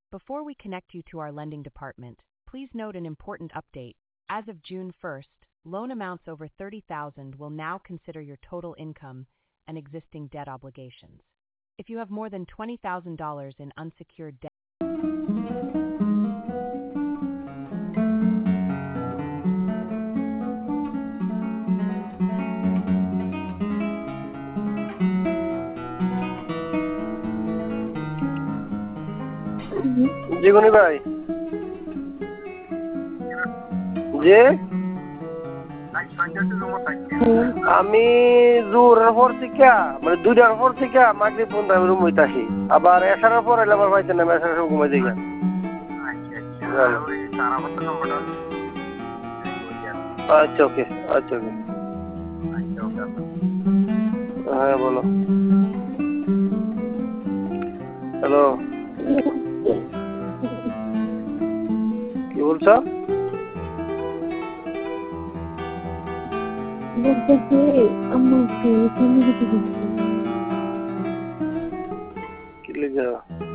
Before we connect you to our lending department, please note an important update. As of June 1st, loan amounts over $30,000 will now consider your total income and existing debt obligations. If you have more than $20,000 in unsecured debt, জীবনী ভাই যে আমি জোরের পর থেকে মানে 2টার পর থেকে মাগরিব পর্যন্ত আমি রুম হইতাছি আবার এসার পর এলে আবার পাইতেন না এসার সময় ঘুমাই দিই আচ্ছা ওকে আচ্ছা ওকে হ্যাঁ বলো হ্যালো কি বলছো কি লিখা